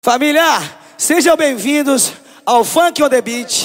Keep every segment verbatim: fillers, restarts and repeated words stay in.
Família, sejam bem-vindos ao Funk on the Beat.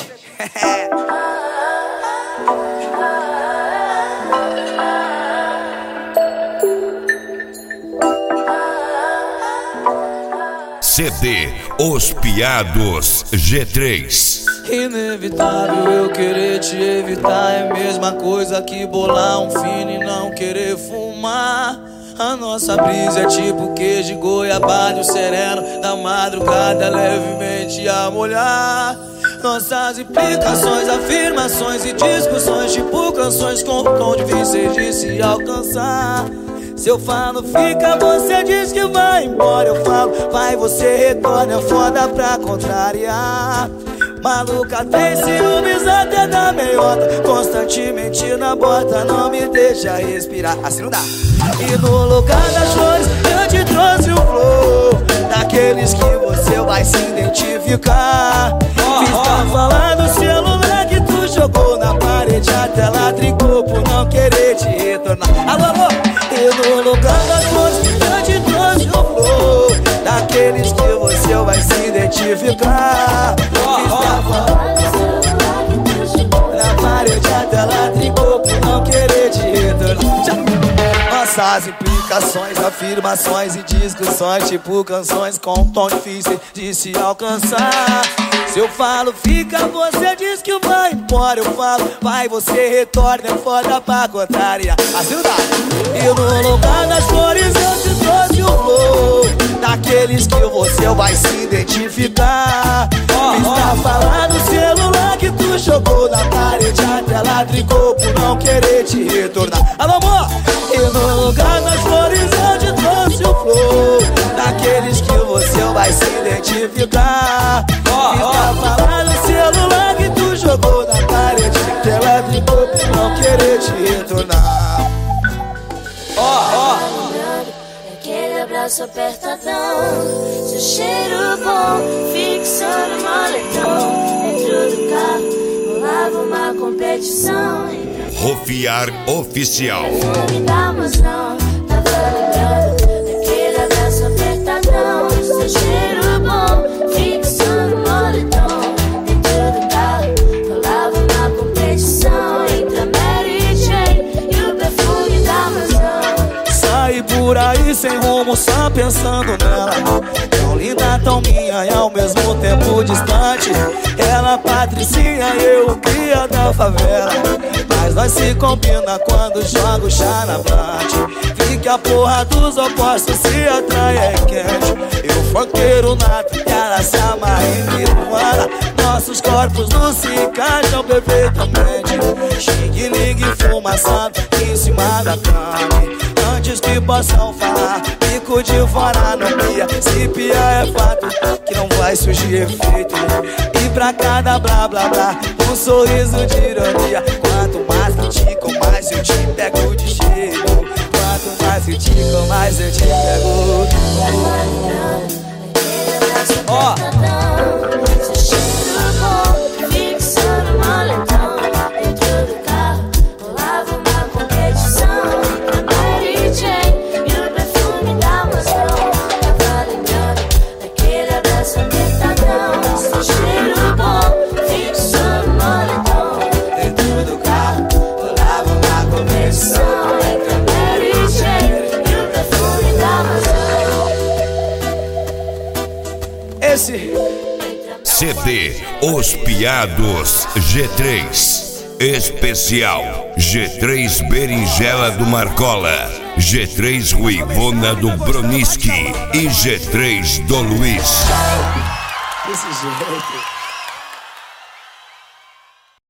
C D Os Piados G três. Inevitável eu querer te evitar, é a mesma coisa que bolar um fino e não querer fumar. A nossa brisa é tipo queijo de goiabada, o sereno da madrugada levemente a molhar. Nossas implicações, afirmações e discussões, tipo canções com tom difíceis de se alcançar. Se eu falo fica, você diz que vai embora. Eu falo vai, você retorna, é foda pra contrariar. Maluca tem ciúmes até da meiota, constantemente na bota, não me deixa respirar. Assim não dá. E no lugar das flores eu te trouxe um flow, daqueles que você vai se identificar. Fiz pra falar do celular que tu jogou na parede, a tela trincou por não querer te retornar. Alô, alô. E no lugar das flores eu te trouxe um flow, daqueles que você vai se identificar. Fiz pra falar do celular que tu jogou na parede, a tela trincou por não querer te retornar. Nossas implicações, afirmações e discussões, tipo canções com tom difícil de se alcançar. Se eu falo fica, você diz que vai embora. Eu falo vai, você retorna, é foda pra contrariar. Assim não dá. E no lugar das flores eu te trouxe um flow, daqueles que você vai se identificar. Fiz pra falar no celular que tu jogou na parede, a tela trincou por não querer te retornar. Alô, amor! E no lugar das flores eu te trouxe o flow, daqueles que você vai se identificar. Fiz pra falar no celular que tu jogou na parede, que ela trincou por não querer te retornar. Ó, ó. Aquele abraço apertadão, seu cheiro bom, fixando moletom. Dentro do carro, rolava uma competição. Rofiar Oficial. Me dá umas não, tava lembrando daquele abraço apertadão, seu cheiro bom, fixando moletom. Dentro do carro, rolava uma competição entre a Mary Jane e o perfume da Amazon. Saí por aí sem rumo, só pensando nela. Tão linda, tão minha e ao mesmo tempo distante. Ela Patricinha e eu o cria da favela, mas nós se combina quando joga o chá na bate. Fica a porra dos opostos se atrai, é quente. Eu funkeiro nato e ela se amarra em Miruana. Nossos corpos não se encaixam perfeitamente. Xing, ligue, fumaçando em cima da cama. Antes que possam falar, bico de fora não pia. Se pia é fato que não vai surgir efeito. E pra cada blá blá blá, um sorriso de ironia. Quanto mais critico, mais eu te pego de jeito. Quanto mais critico, mais eu te pego. Ó, seu cheiro bom, fixando moletom. Dentro do carro, rolava uma competição entre a Mary Jane e o perfume da Amazon. Tava lembrando daquele abraço apertadão, seu cheiro bom, fixando moletom. Dentro do carro, rolava uma competição entre a Mary Jane e o perfume da Amazon. Esse C D Os Piados G três. Especial G três Berinjela do Marcola, G três Ruivona do Broniski e G três do Luiz. desse jeito.